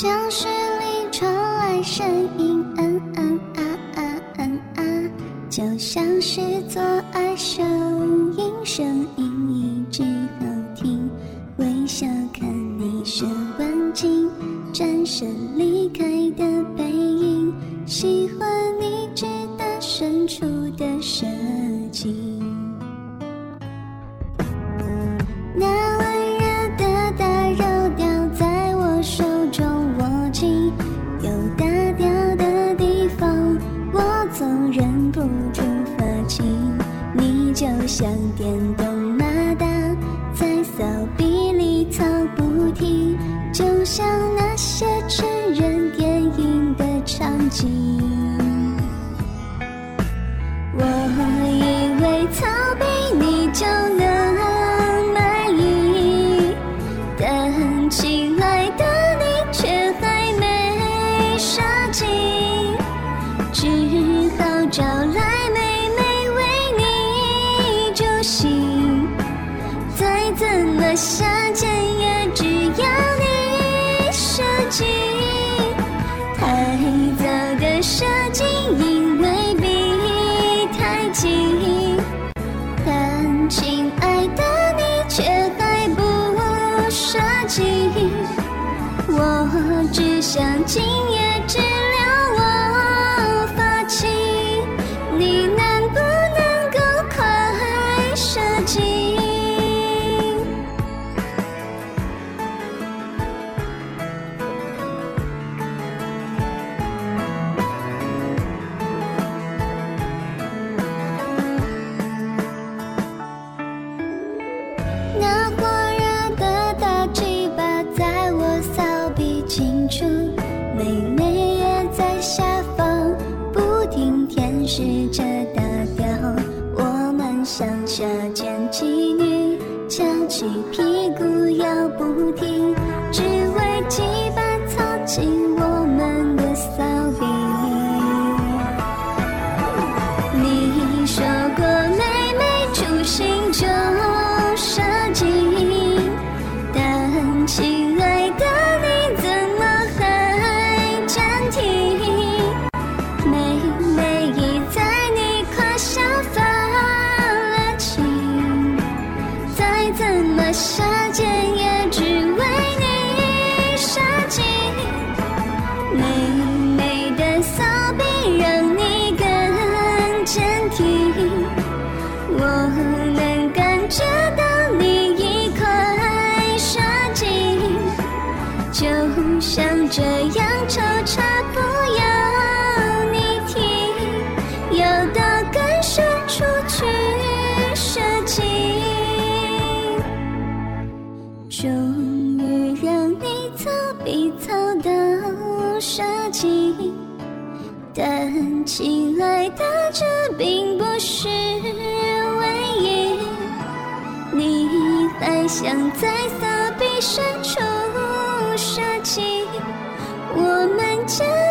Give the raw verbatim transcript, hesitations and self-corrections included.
教室里传来声音，嗯嗯啊啊嗯啊，就像是做爱声音，声音一直好听。微笑看你是文静，转身离开的背影，喜欢你直达深处的设计。那温热的打扰掉在我手中握紧，有打掉的地方我总忍不住发情。你就像电动马达在扫地里操不停，就像那些成人电影的场景。我以为逃避你就能满意，但亲爱的你却还没杀进，只好找来妹妹为你助兴。再怎么下贱也只要你设计，太早的设计因为逼太近，但亲爱的你却还不设计。我只想今夜治疗我发情，你能不能够快设计？那火热的大鸡巴在我扫鼻清楚，妹妹也在下方不停舔舐着大屌。我们像下贱妓女，翘起屁股摇不停，只为鸡巴操进我们的骚逼。你说过妹妹初心就设计，但亲爱的你怎么还暂停？妹妹已在你胯下发了情，再怎么下贱也只为你设计。妹妹的骚逼让你更坚挺，我能感觉到你一块设计，就像这样抽插不要你停，要到更深处去设计。终于让你操逼操到设计，但亲爱的这并不是唯一，你还想在骚逼深处设计，我们将